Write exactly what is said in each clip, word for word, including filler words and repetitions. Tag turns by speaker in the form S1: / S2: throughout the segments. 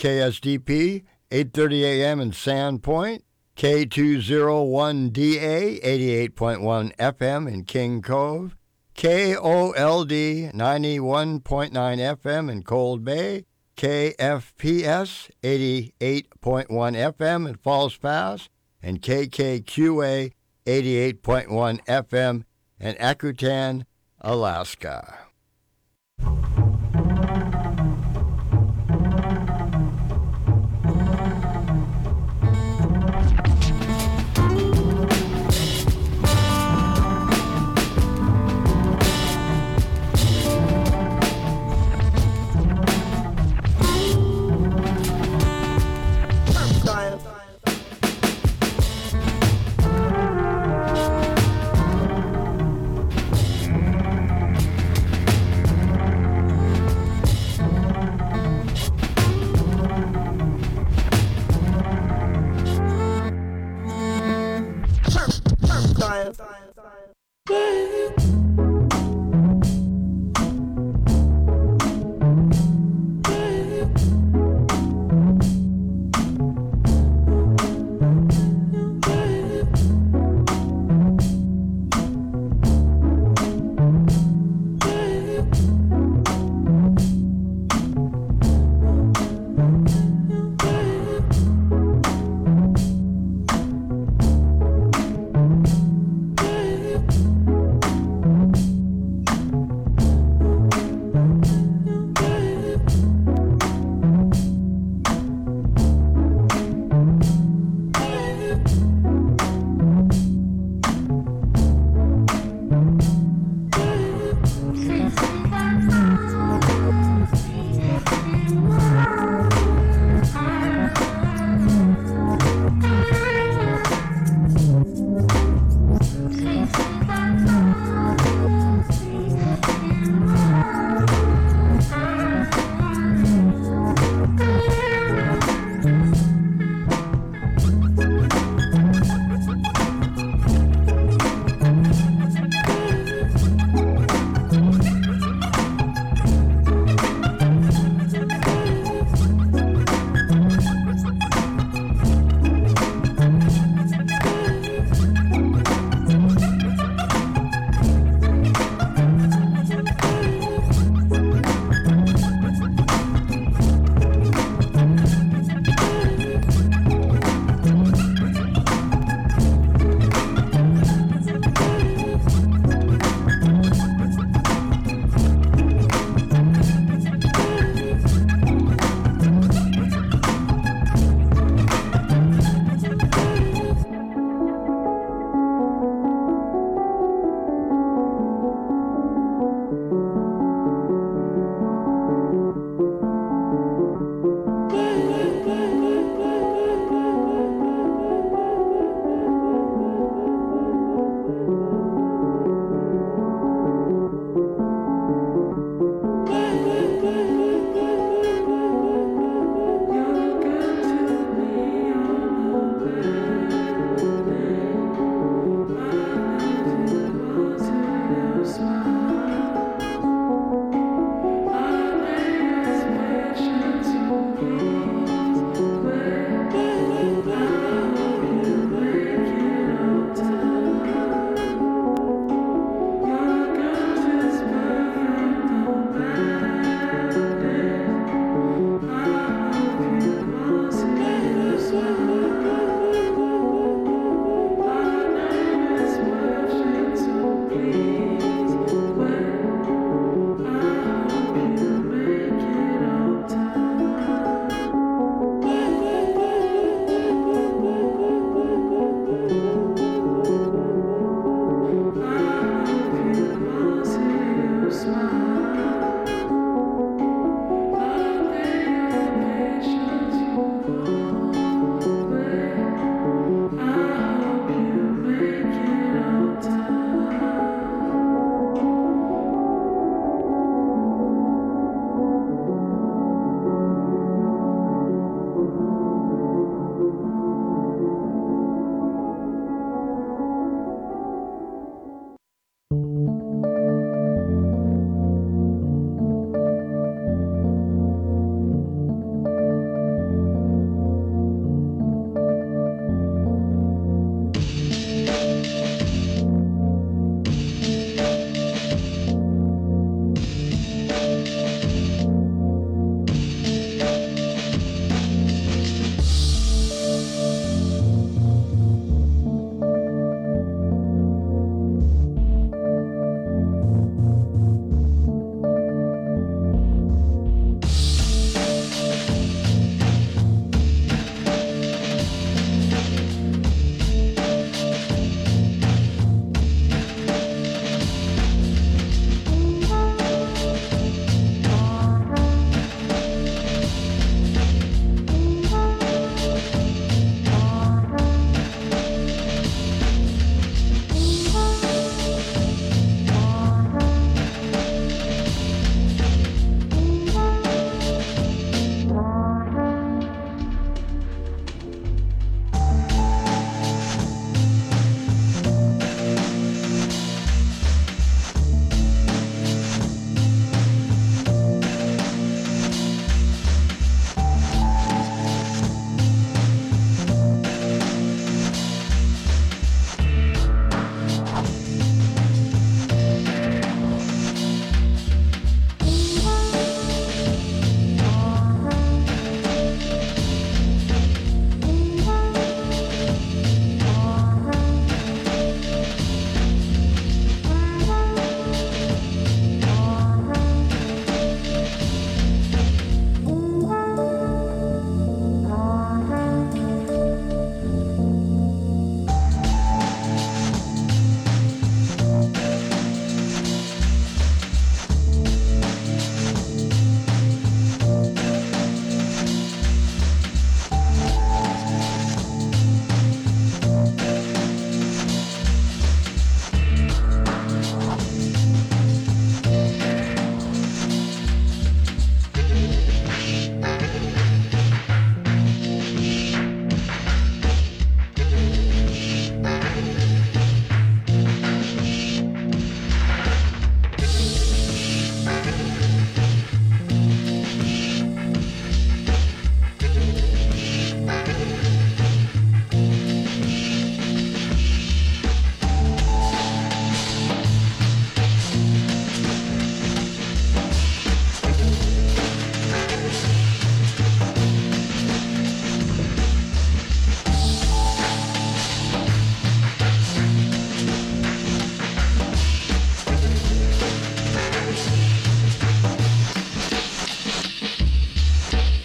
S1: K S D P, eight thirty a.m. in Sandpoint, K two oh one D A, eighty-eight point one F M in King Cove, K O L D, ninety-one point nine F M in Cold Bay, K F P S, eighty-eight point one F M in Falls Pass, and K K Q A, eighty-eight point one F M in Akutan, Alaska.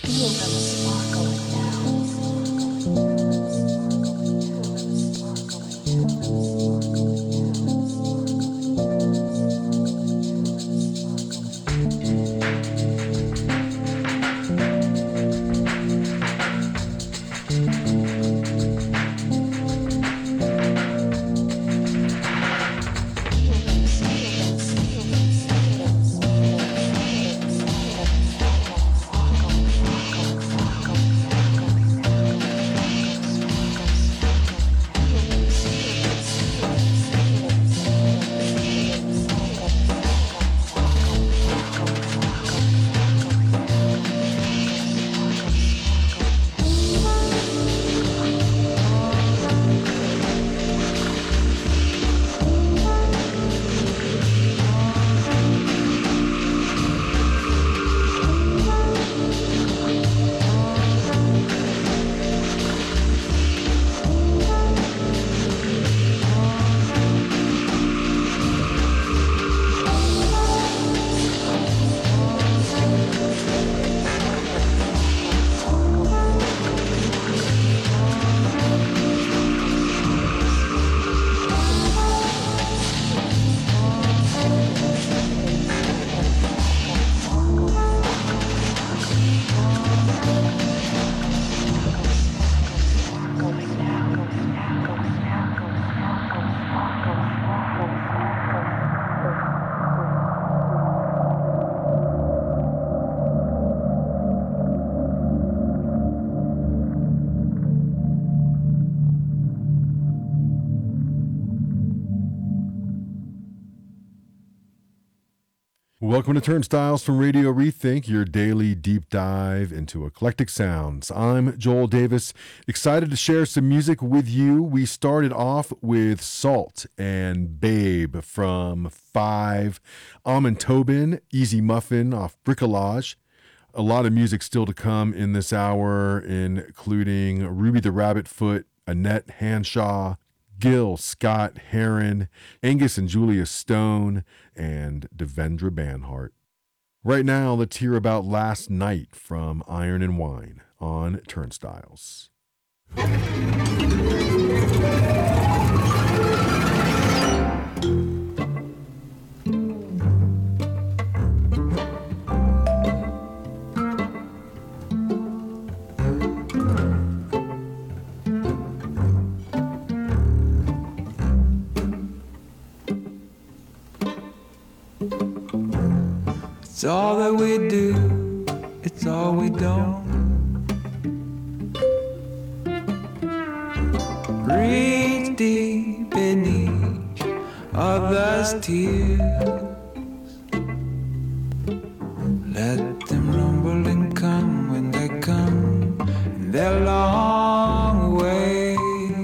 S2: Welcome to Turnstiles from Radio Rethink, your daily deep dive into eclectic sounds. I'm Joel Davis, excited to share some music with you. We started off with Salt and Babe from Five, Amon Tobin, Easy Muffin off Bricolage. A lot of music still to come in this hour, including Ruby the Rabbitfoot, Annette Hanshaw, Gil Scott Heron, Angus and Julia Stone, and Devendra Banhart. Right now, let's hear about Last Night from Iron and Wine on Turnstiles.
S3: It's all that we do, it's all we don't. Reach deep in each other's tears. Let them rumble and come when they come in their long ways.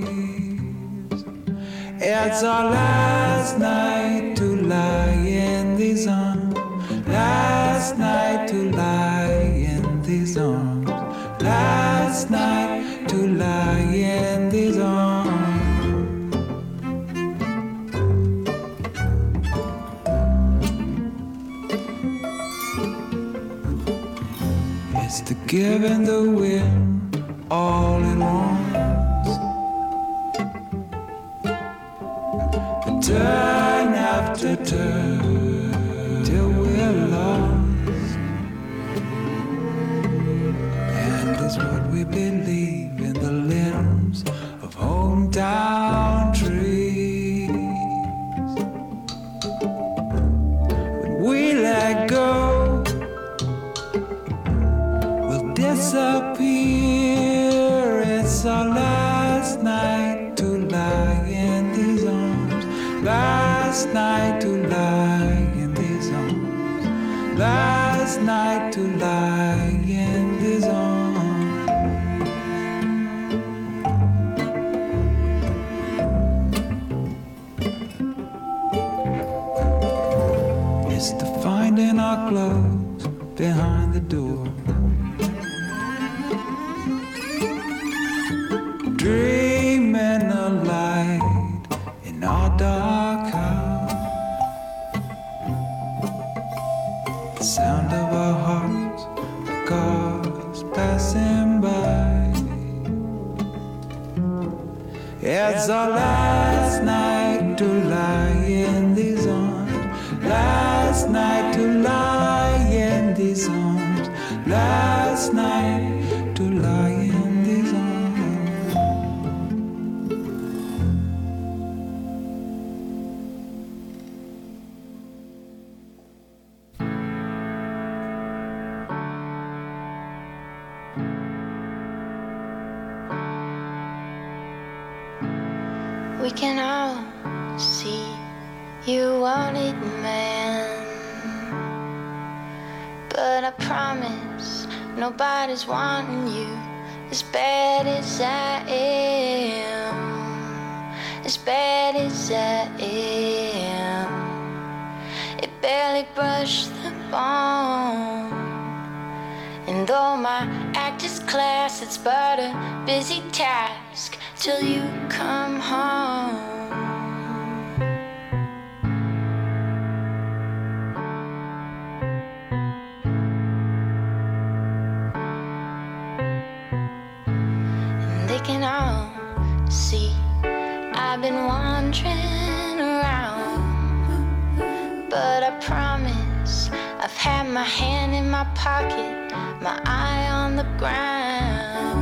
S3: It's our last night to lie in these arms. Last night to lie in these arms. Last night to lie in these arms. It's the giving the wind all it wants. Turn after turn. Is what we believe in the limbs of hometown trees. When we let go, we'll disappear. It's our last night to lie in these arms. Last night to lie in these arms. Last night to lie in these arms. Finding our clothes behind the door. Dreaming a light in our dark house. The sound of our hearts, the cars was our last night to lie in these arms. Last night to lie in these arms. Last night to lie in these arms.
S4: We can all see you wanted, man, but I promise nobody's wanting you as bad as I am, as bad as I am. It barely brushed the bone, and though my act is class, it's but a busy task till you come home. And they can all see I've been wandering around, but I promise I've had my hand in my pocket, my eye on the ground.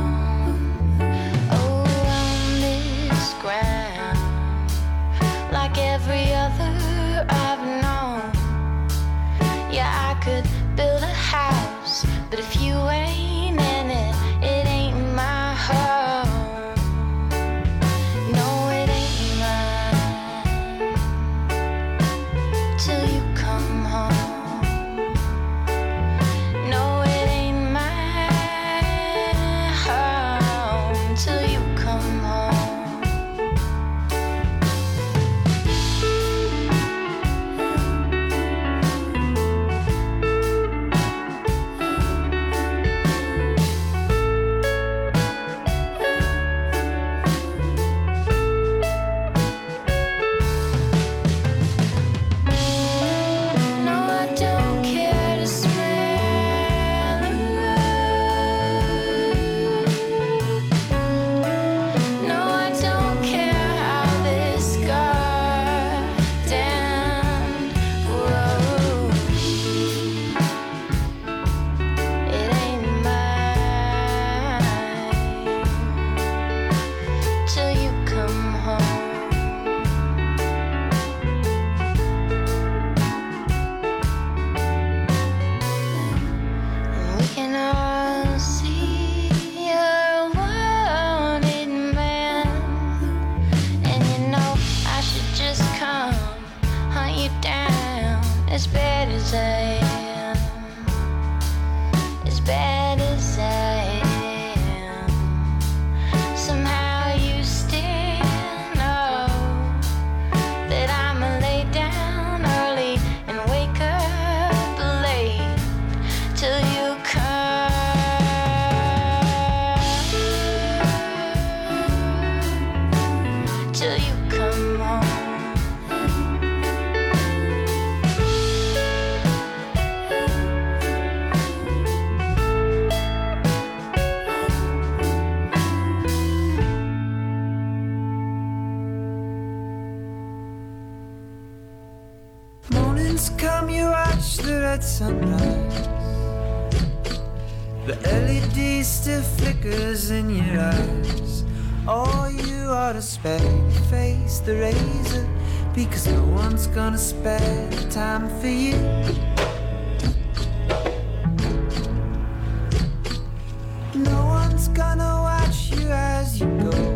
S4: Ground, like every other I've known. Yeah, I could build a house, but if you ain't in it, it ain't my home. No, it ain't mine till you come home. No, it ain't my home till you come home. As bad as I am, as bad as I am, somehow you still know that I'ma lay down early and wake up late till you come, till you come home.
S3: Come, you watch the red sunrise. The L E D still flickers in your eyes. Oh, you ought to spare your face the razor, because no one's gonna spare the time for you. No one's gonna watch you as you go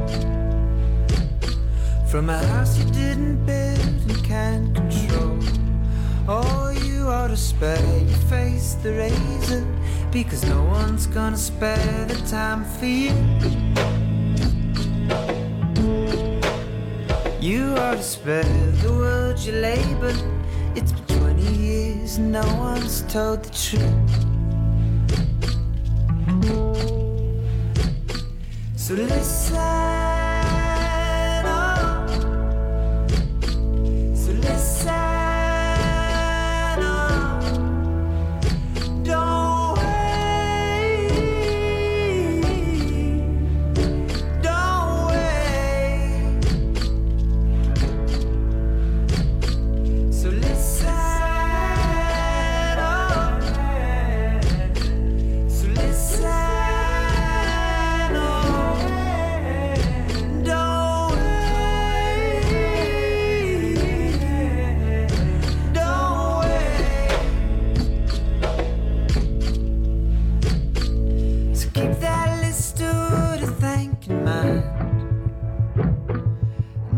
S3: from a house you didn't build and can't control. Oh, you ought to spare your face the razor, because no one's gonna spare the time for you. You ought to spare the world you labor. It's been twenty years and no one's told the truth. So listen.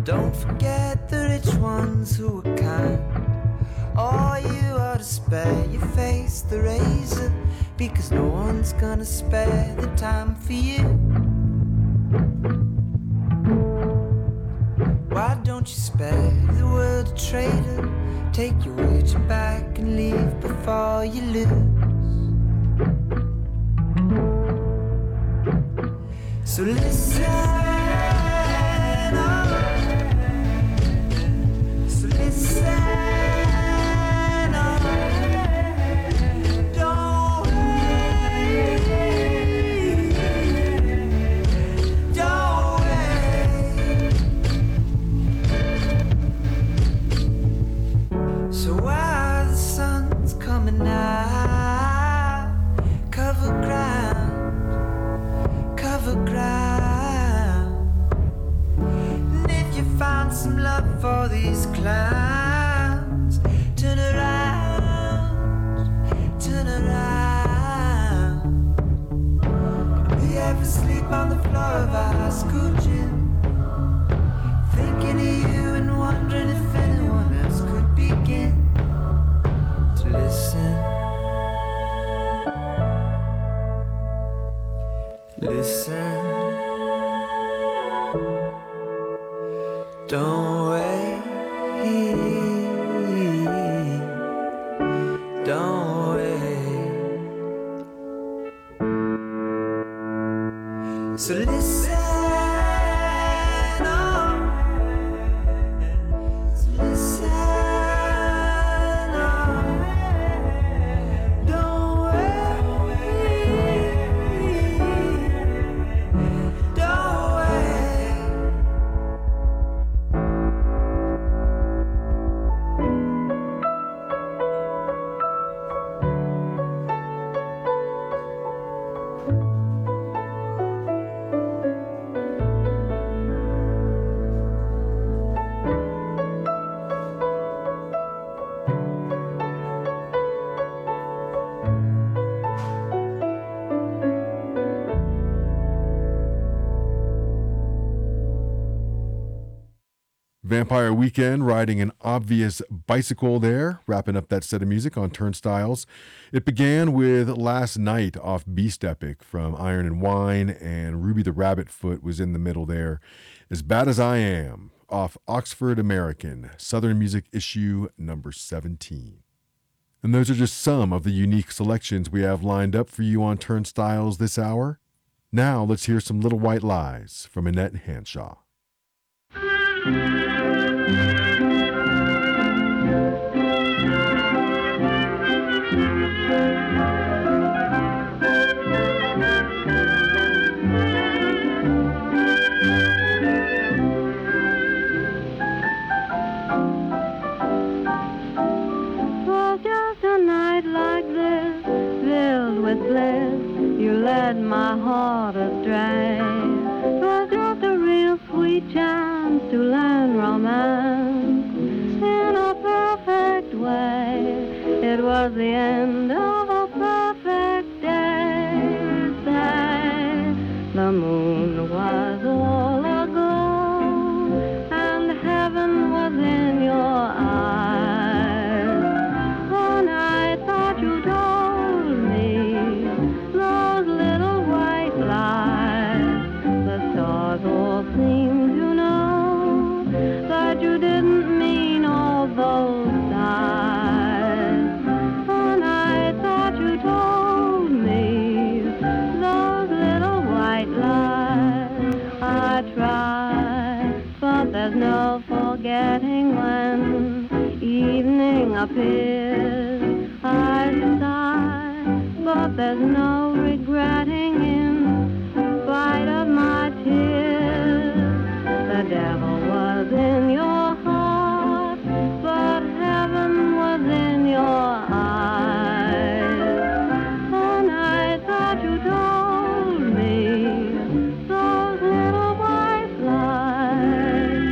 S3: Don't forget the rich ones who were kind. All you ought to spare your face the razor, because no one's gonna spare the time for you. Why don't you spare the world a traitor? Take your wager back and leave before you lose. So listen up. So listen up. Don't wait. Don't wait. So while the sun's coming out, cover ground, cover ground. And if you find some love for these clowns, turn around, turn around. Do you ever sleep on the floor of our school gym, thinking of you and wondering if anyone else could begin to listen? Listen, don't wait, don't wait. So listen up, so listen up, don't wait. Don't wait.
S2: Vampire Weekend riding an obvious bicycle there, wrapping up that set of music on Turnstiles. It began with Last Night off Beast Epic from Iron and Wine, and Ruby the Rabbit Foot was in the middle there. As Bad as I Am off Oxford American, Southern Music issue number seventeen. And those are just some of the unique selections we have lined up for you on Turnstiles this hour. Now let's hear some Little White Lies from Annette Hanshaw.
S5: You led my heart astray. 'Twas just a real sweet chance to learn romance in a perfect way. It was the end of a perfect day. Say, the moon was all aglow, and heaven was in your eyes. One I thought you told me those little white lies. The stars all seemed to know that you didn't mean all those sighs. And I thought you told me those little white lies. I tried, but there's no forgetting when evening appears. I sigh, but there's no regretting in spite of my tears. The devil was in your heart, but heaven was in your eyes. And I thought you told me those little white lies.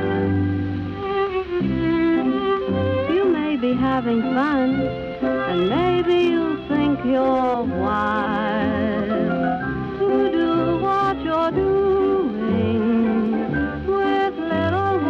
S5: You may be having fun, and maybe you think you're wise to do what you're doing with little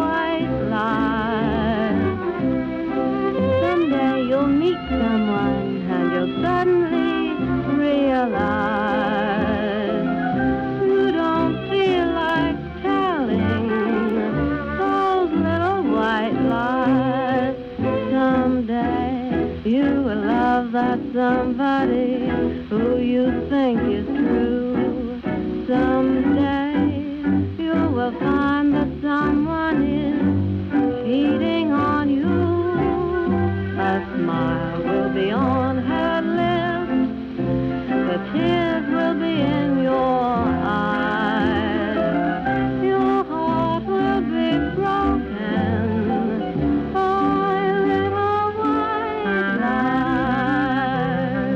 S5: somebody who you think is true. Someday you will find that someone is cheating on you. A smile will be on her lips, the tears will be in your eyes. Your heart will be broken by little white lies.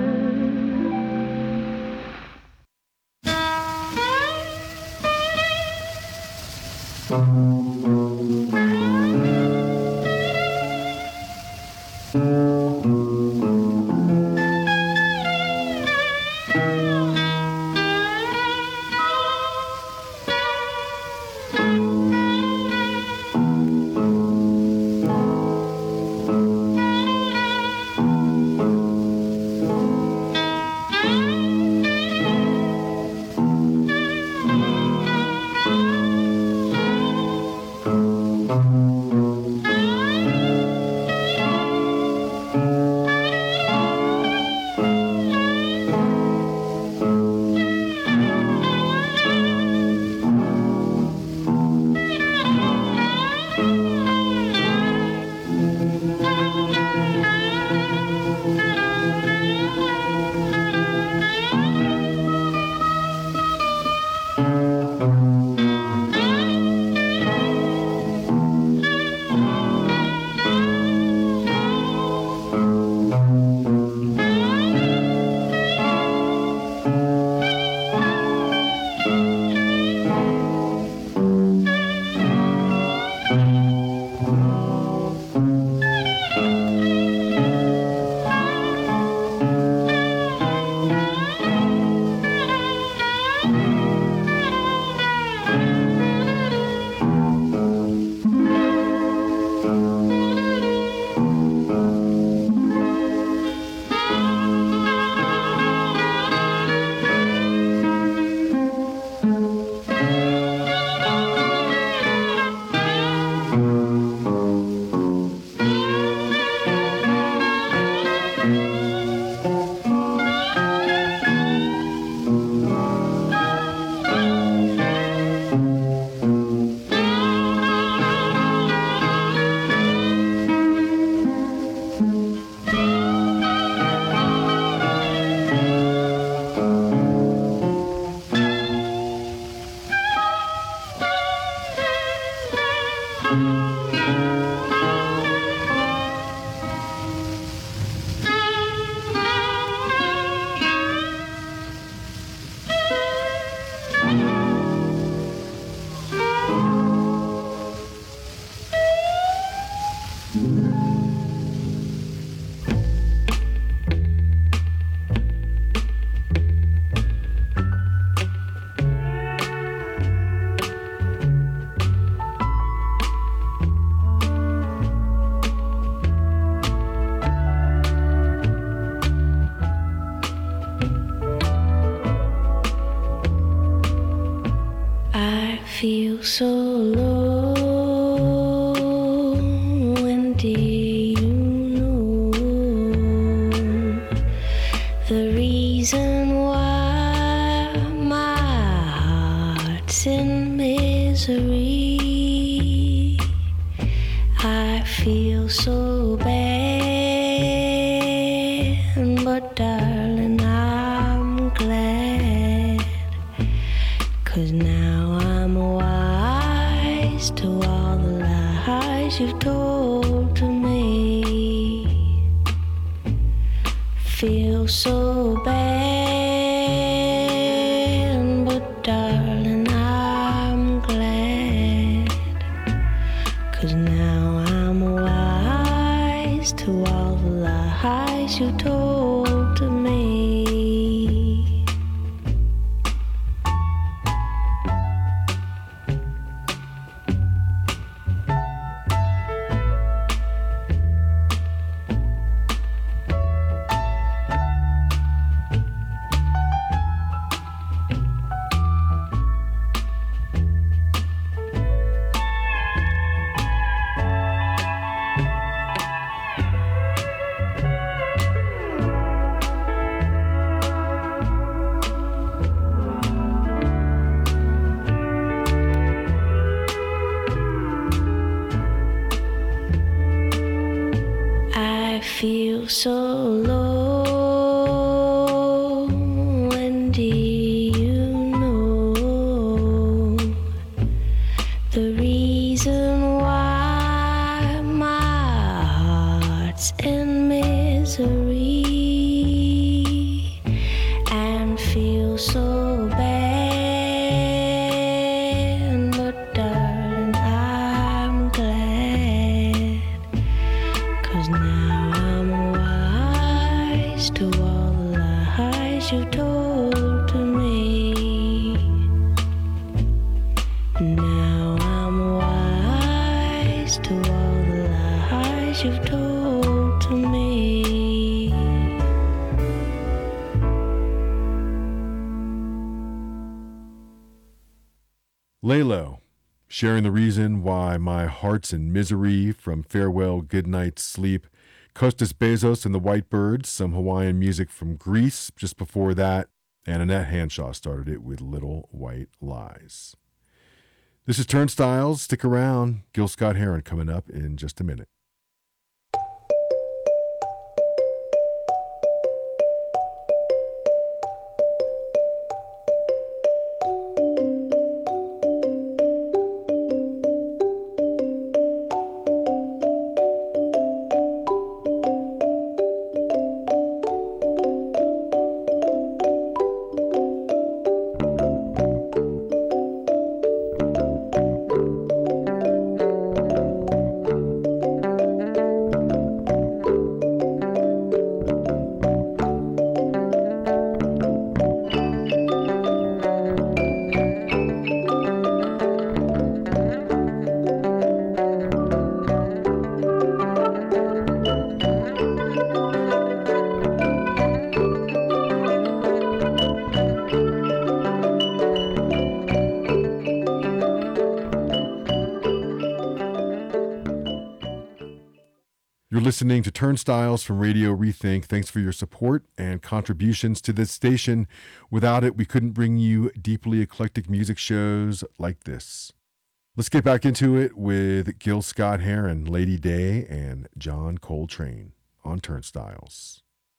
S4: Feel so low, and do you know the reason why my heart's in misery? I feel so bad, but darling, I'm glad, 'cause now I'm wise to all the lies you've told to me. Feel so bad, but darling, I'm glad, 'cause now I'm wise to all the lies you told to me. feel so low. And do you know the reason why my heart's in misery and feel so bad? But darling, I'm glad, 'cause now I'm wise to all the lies you told to me. Now I'm wise to all the lies you've told to me.
S2: Laylo, sharing the reason why my heart's in misery from Farewell Goodnight Sleep. Kostas Bezos and the Whitebirds, some Hawaiian music from Greece just before that, and Annette Hanshaw started it with Little White Lies. This is Turnstiles. Stick around. Gil Scott-Heron coming up in just a minute. You're listening to Turnstiles from Radio Rethink. Thanks for your support and contributions to this station. Without it, we couldn't bring you deeply eclectic music shows like this. Let's get back into it with Gil Scott-Heron, Lady Day, and John Coltrane on Turnstiles.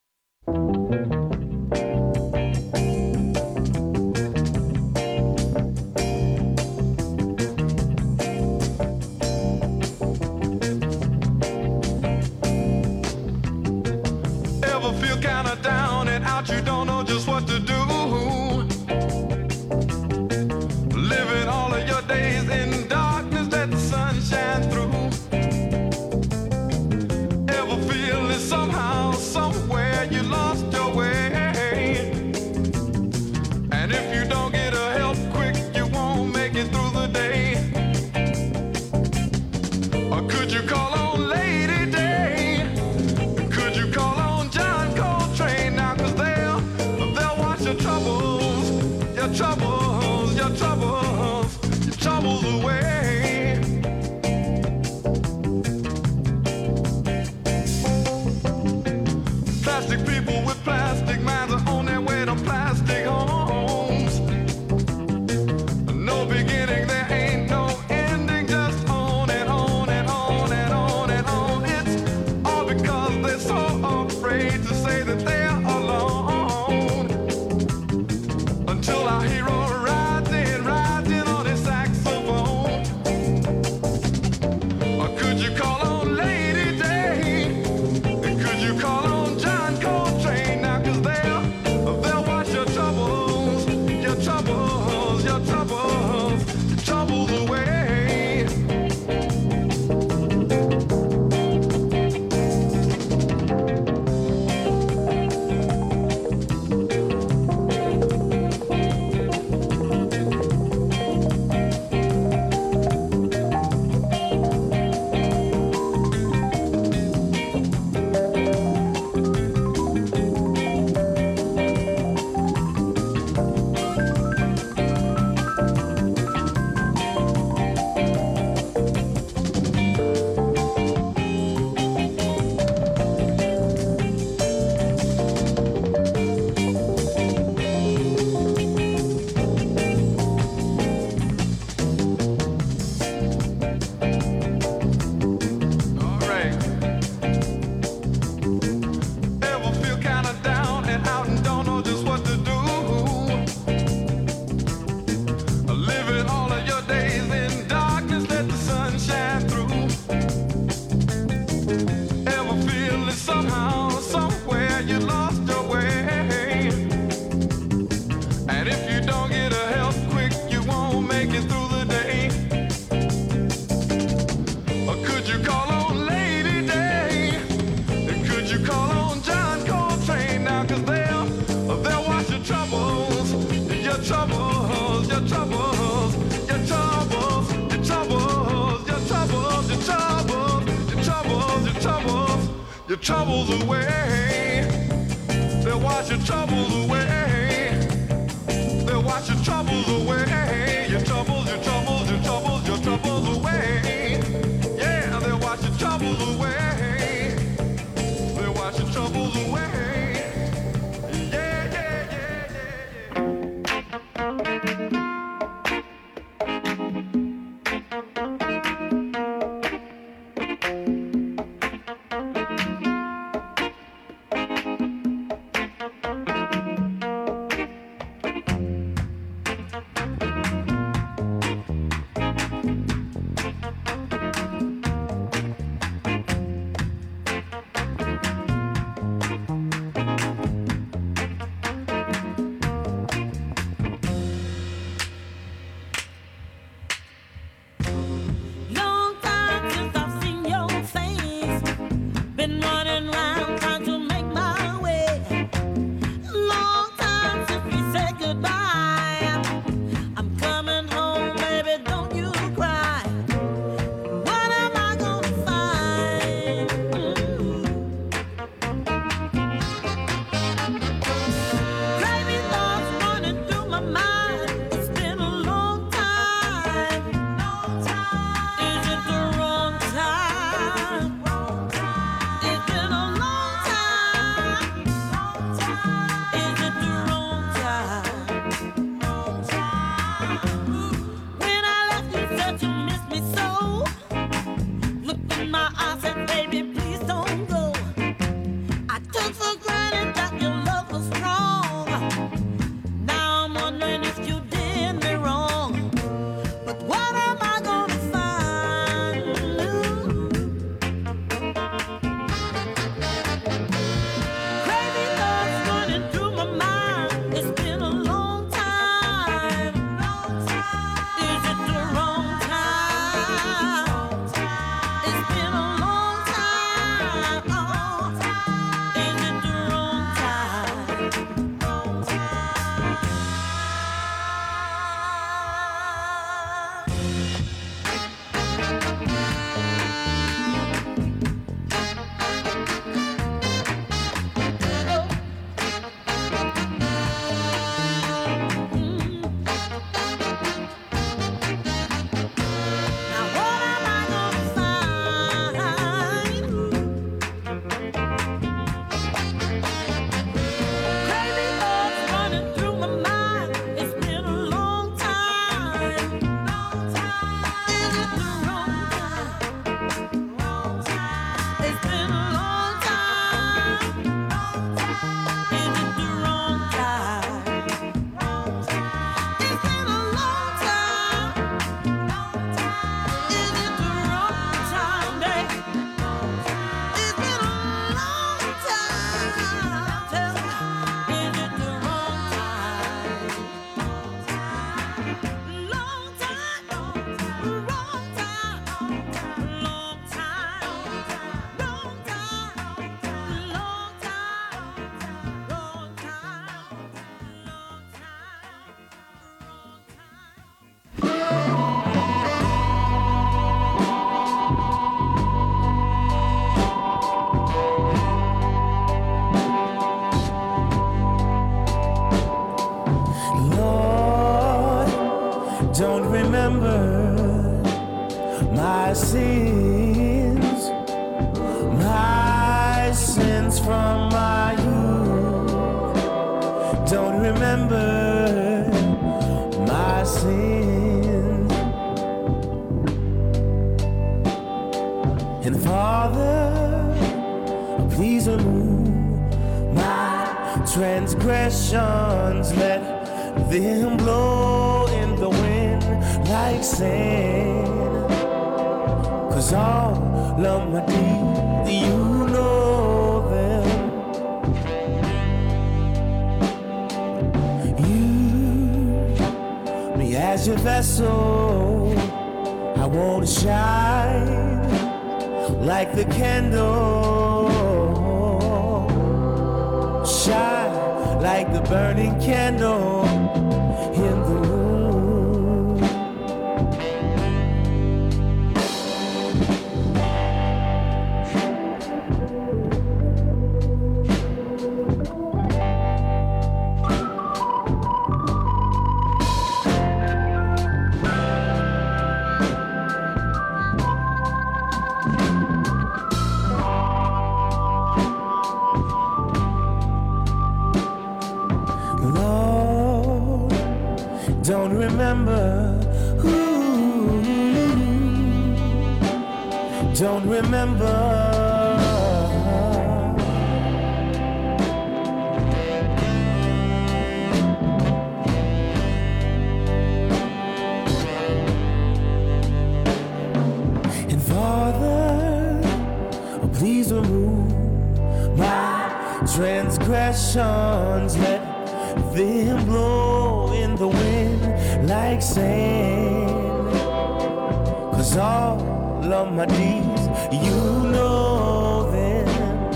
S6: Kinda down and out, you don't know just what to do. Living all of your days in darkness, let the sun shine through. Ever feel that somehow, somewhere you lost your way? And if you don't get a help quick, you won't make it through the day. Or could you call on Lady Day? Could you call on John Coltrane now? 'Cause they'll, they'll wash your troubles, your troubles, your troubles, your troubles away. Plastic people with plastic minds are on their way to plastic homes. No beginning, there ain't no ending, just on and on and on and on and on. It's all because they're so afraid to say that they're alone. Until our hero rides in, rides in on his saxophone. your troubles, your troubles, your troubles, your troubles, your troubles, your troubles, your troubles, your troubles, your troubles away. They'll wash your troubles away. They'll wash your troubles away. Your troubles, your troubles, your troubles, your troubles away. Yeah, they'll wash your troubles away. They'll wash your troubles away.
S3: Don't remember my sins, my sins from my youth. Don't remember my sins. And Father, please remove my transgressions. Let them blow in the wind like sand. Cause all of my deeds, you know them. Use me as your vessel. I want to shine like the candle. Shine like the burning candle. don't remember. Ooh, don't remember. And Father, please remove my transgressions. Let them blow in the wind like sand. 'Cause all of my deeds, you know them.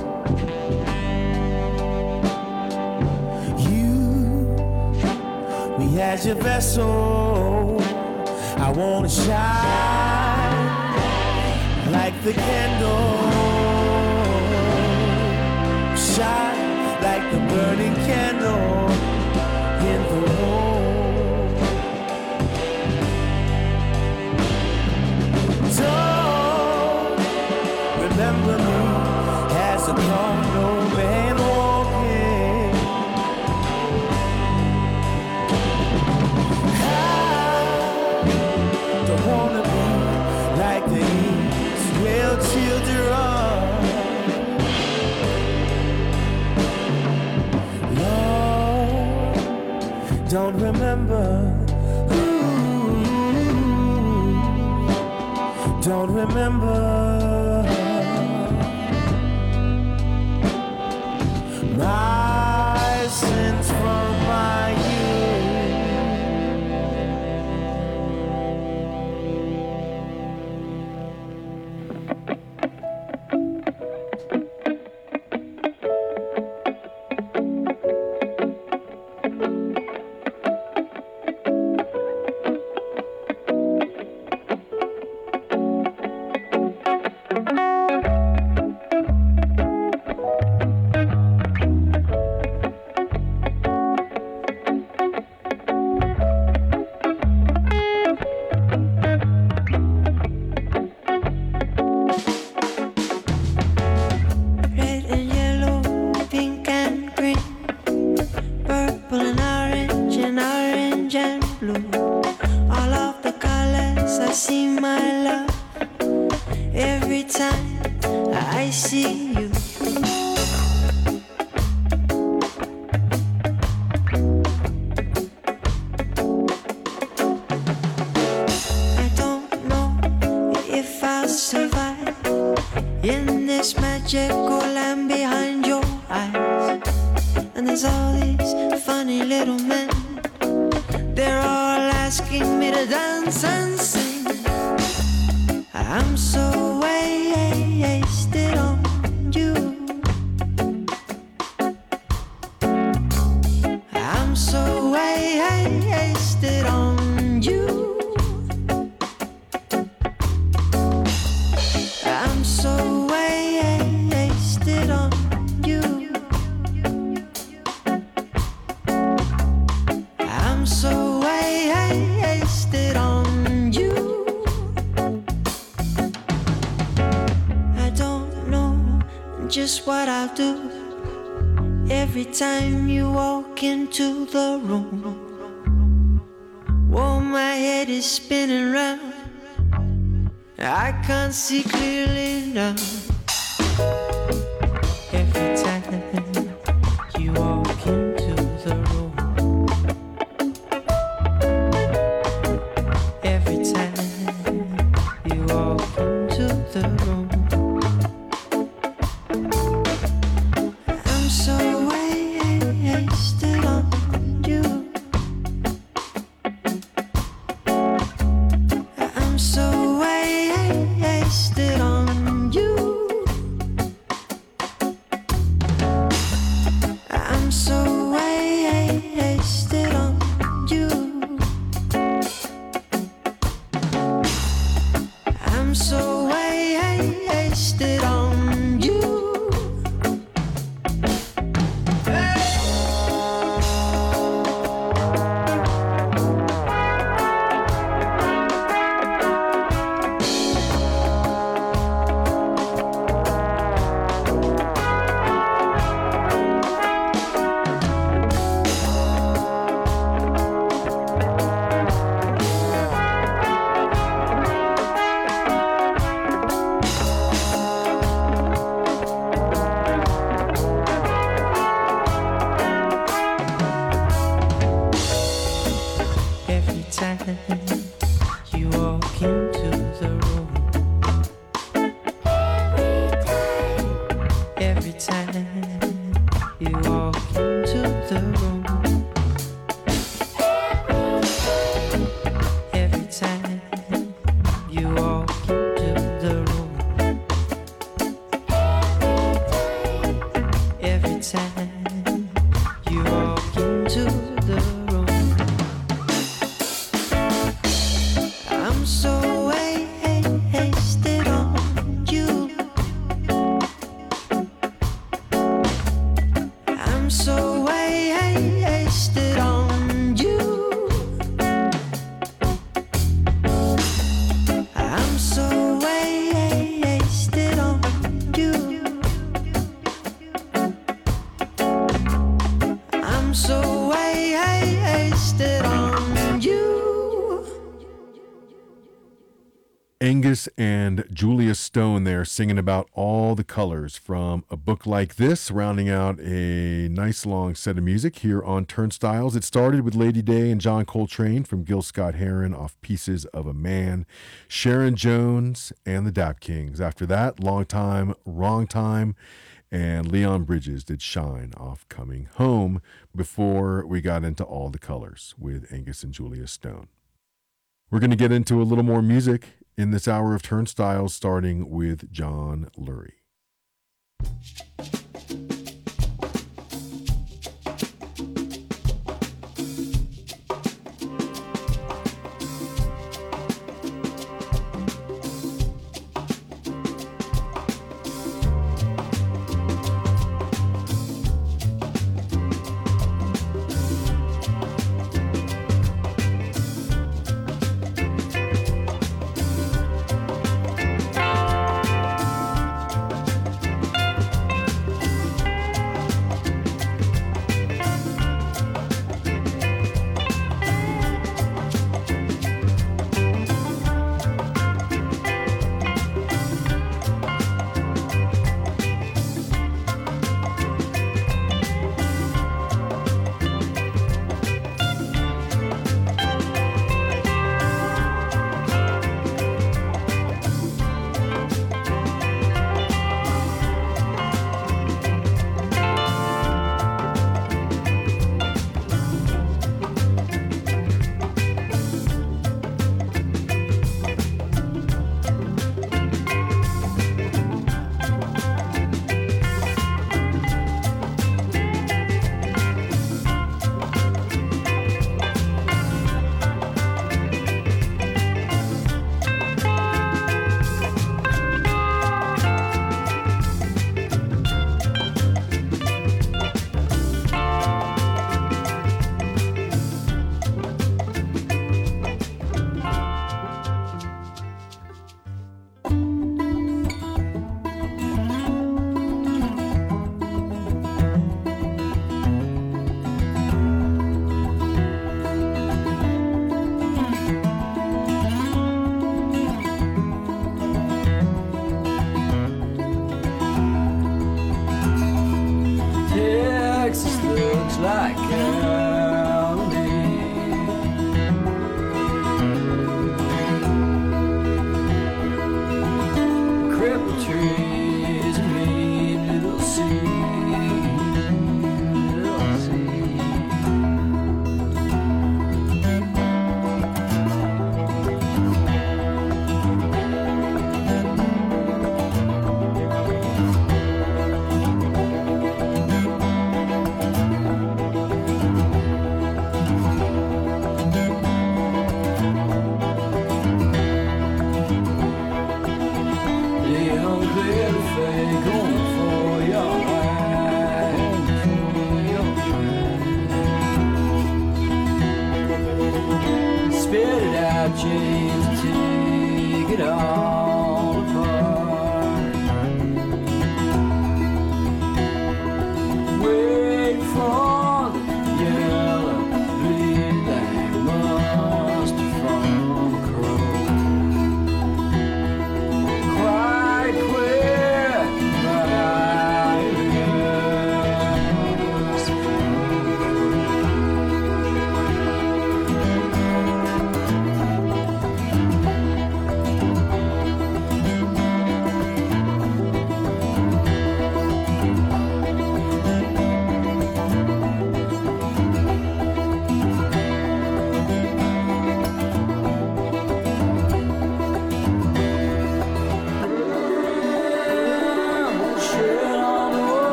S3: Use me as your vessel. I wanna shine like the candle. Shine like the burning candle in the room. Don't remember me as a carnal man walking. I don't wanna be like the Israel children. Don't remember. Ooh, don't remember. My sins from my
S7: time you walk into the room. Whoa, my head is spinning round. I can't see clearly now. Every time you walk into the room. Every time you walk into the room.
S3: You
S7: time you walk into the room, every time you walk into the room, every time you walk into the room, every time you walk into the room. I'm so wasted on you. I'm so wasted on you. I'm so wasted on you. I'm so wasted on you.
S2: Angus and Julia Stone there singing about all the colors from A Book Like This, rounding out a nice long set of music here on Turnstiles. It started with Lady Day and John Coltrane from Gil Scott-Heron off Pieces of a Man, Sharon Jones and the Dap Kings. After that, Long Time, Wrong Time, and Leon Bridges did Shine off Coming Home before we got into All the Colors with Angus and Julia Stone. We're going to get into a little more music in this hour of Turnstiles, starting with John Lurie.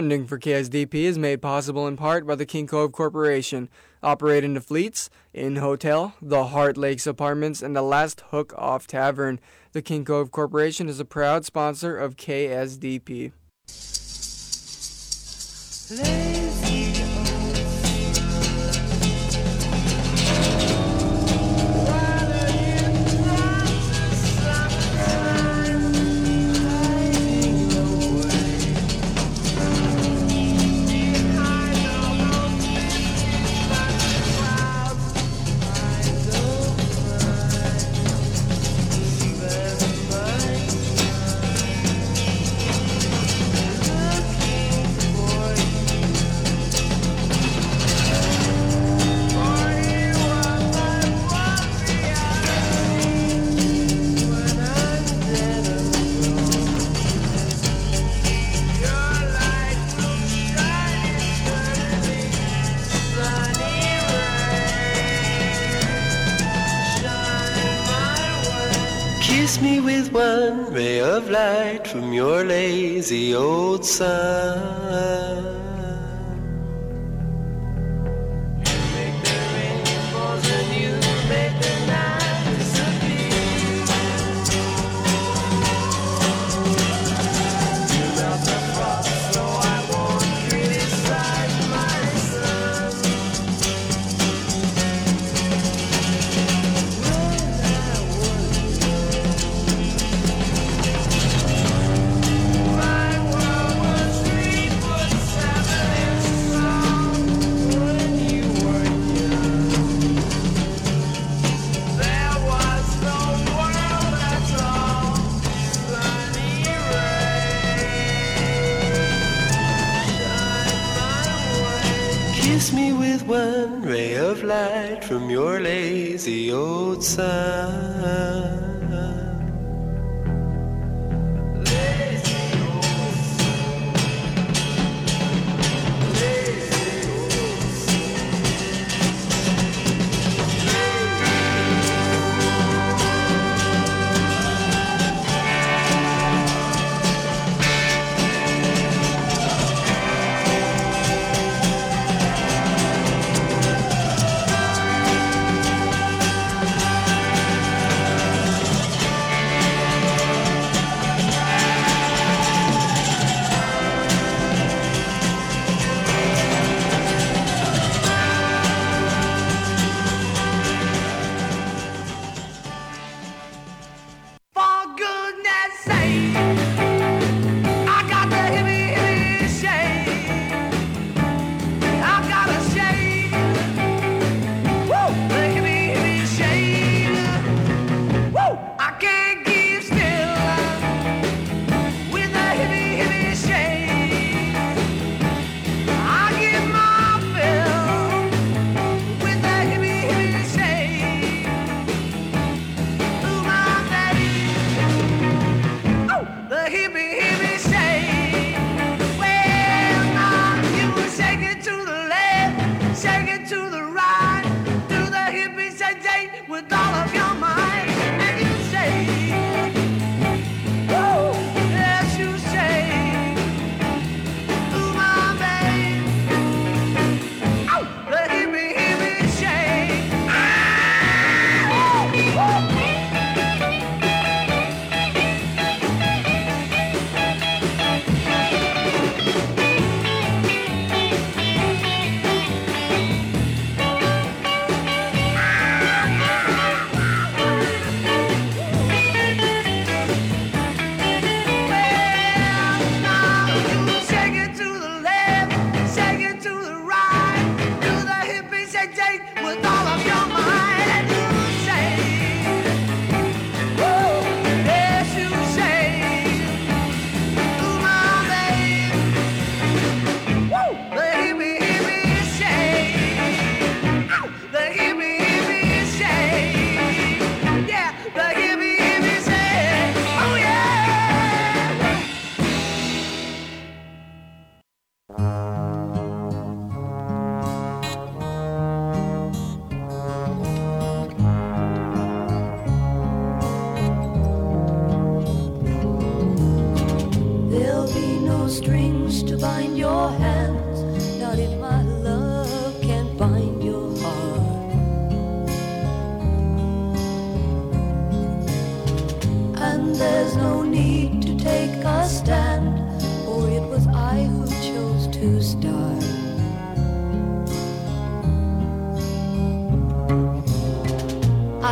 S8: Funding for K S D P is made possible in part by the King Cove Corporation, operating the Fleets, Inn Hotel, the Heart Lakes Apartments, and the Last Hook Off Tavern. The King Cove Corporation is a proud sponsor of K S D P.
S7: Kiss me with one ray of light from your lazy old sun. You make the rainbows and you make the night disappear. You melt the frost so I won't criticize my son. Kiss me with one ray of light from your lazy old sun.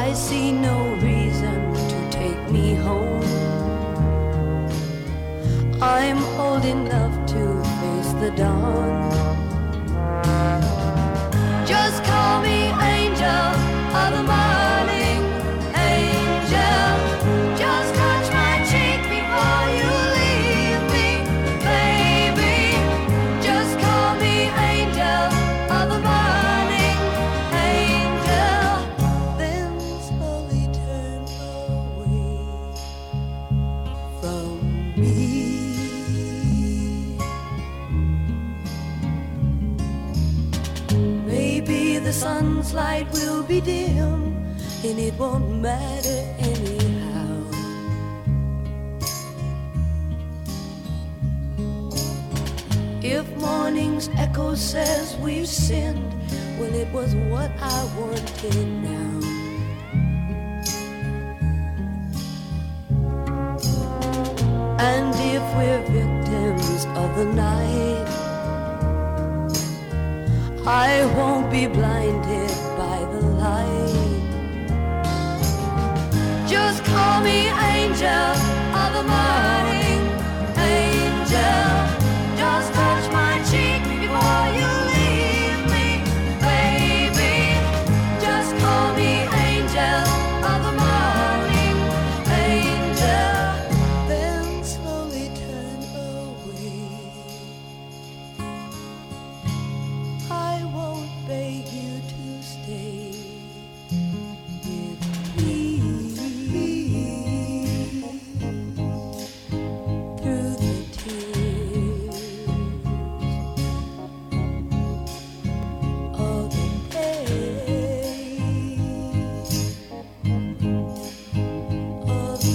S9: I see no reason to take me home. I'm old enough to face the dawn. Just call me angel of the morning, angel. Just touch my cheek before you leave me, baby. Just call me angel of the morning, angel. Then slowly turn away from me. Maybe the sun's light will be dim, and it won't matter anyhow. If morning's echo says we've sinned, well, it was what I wanted now. And if we're victims of the night, I won't be blinded by the light. Just call me angel of the morning, angel. Just touch my cheek before you leave me, baby. Just call me angel of the morning, angel. Then slowly turn away. I won't beg you to stay with me. Through the tears of the days, of the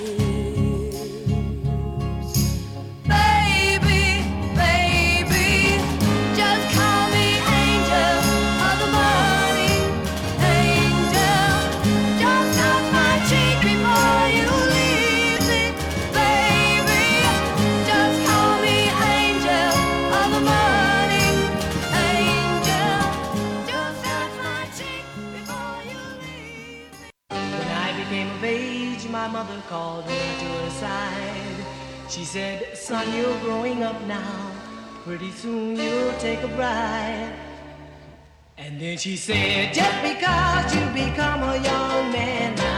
S9: years. Baby, baby, just call me angel of the morning, angel. Just touch my cheek before you leave me, baby. Just call me angel of the morning, angel. Just touch my cheek before you leave me.
S10: When I became of age, my mother called me to her side. She said, son, you're growing up now. Pretty soon you'll take a bride. And then she said, just because you become a young man now,